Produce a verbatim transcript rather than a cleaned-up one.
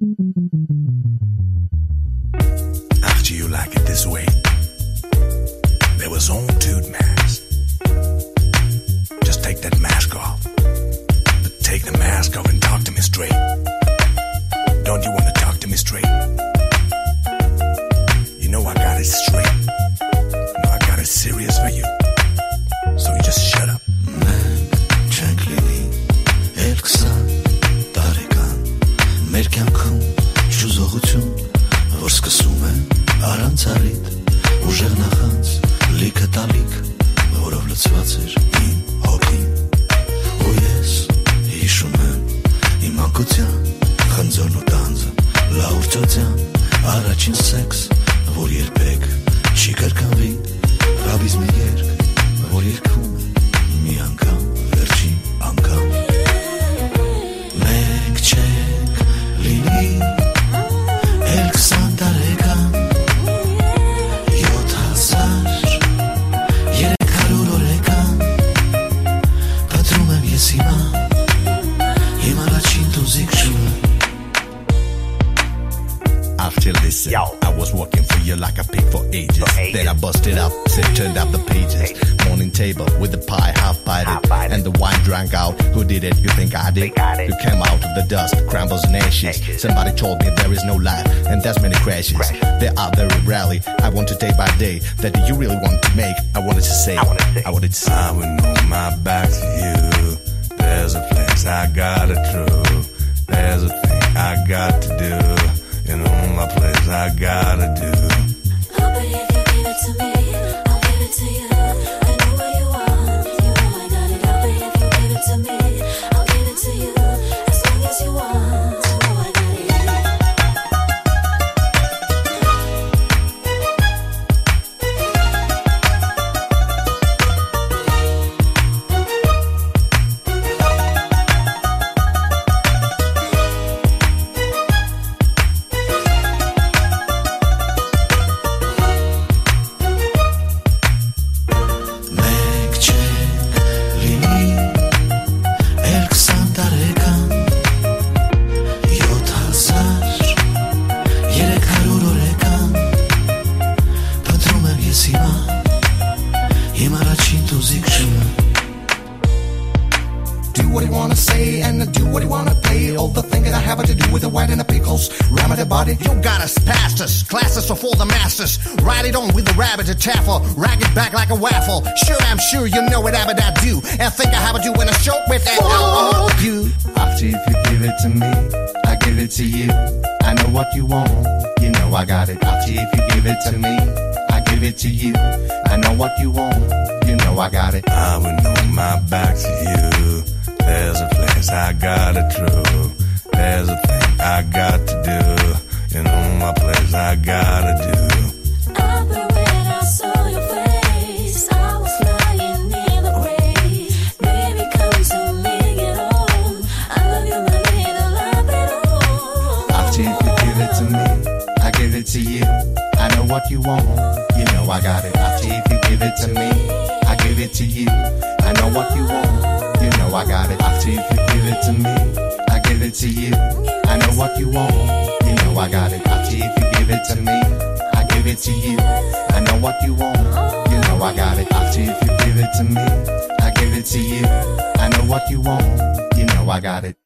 After you like it this way, there was only two masks. Just take that mask off. But take the mask off and talk to me straight. Don't you want to talk to me straight? You know I got it straight. You know I got it serious for you. So you just shut up. Մեր կյանքում շուզողություն, որ սկսում է առանց առիթ, ուժեղ նախանց, լիքը տալիք, որով լցված էր իմ հոգին, ու ես հիշում եմ իմ անկության, խնձորն ու տանձը, լաուրճոցյան, առաջին սեքս, որ երբեք չի կրկնվի, ռաբիզ մի երկ, որ երգում է մի անգամ, վերջին անգամ, մեկ չենք լինի էլ քսան տարեկան յոթ հազար երեք հարյուր օրեկան պատրում եմ ես հիմա իմ առաջին դուզիկ շունը After listen, Yo. I was working for you like a pig for ages. For ages. Then I busted up, said turned up the pages. Hey. Morning table with the pie half bited, and the wine drank out. Who did it? You think I did? Think I did. You came out of the dust, crumbles and ashes. ashes. Somebody told me there is no life, and there's many crashes. Crash. They are very rarely. I want to day by day that you really want to make. I wanted to say, I wanted to say, I, wanted to say. I would know my back to you. There's a place I gotta through. There's a thing I got to do. You know my place I gotta do. Oh, but if you give it to me, I'll give it to you. I know what you want, you know I got it. Oh, but if you give it to me, I'll give it to you. As long as you want, you know I got it. Classes for the masters. Ride it on with the rabbit to taffle. Rag it back like a waffle. Sure, I'm sure you know what I do. And think I have a do in a show with that alcohol. You. After if you give it to me, I give it to you. I know what you want. You know I got it. After if you give it to me, I give it to you. I know what you want. You know I got it. I would know my back to you. There's a place I gotta through. There's a thing I got to do. You know my place I gotta do. I but when I saw your face, I was lying near the grave. Baby, come to me, get on. I love you, my little lapidol. After if you give it to me, I give it to you. I know what you want, you know I got it. After if you give it to me, I give it to you. I know what you want, you know I got it. After if you give it to me, I give it to you. I know what you want. You know I got it. After if you give it to me, I give it to you. I know what you want. You know I got it. After if you give it to me, I give it to you. I know what you want. You know I got it.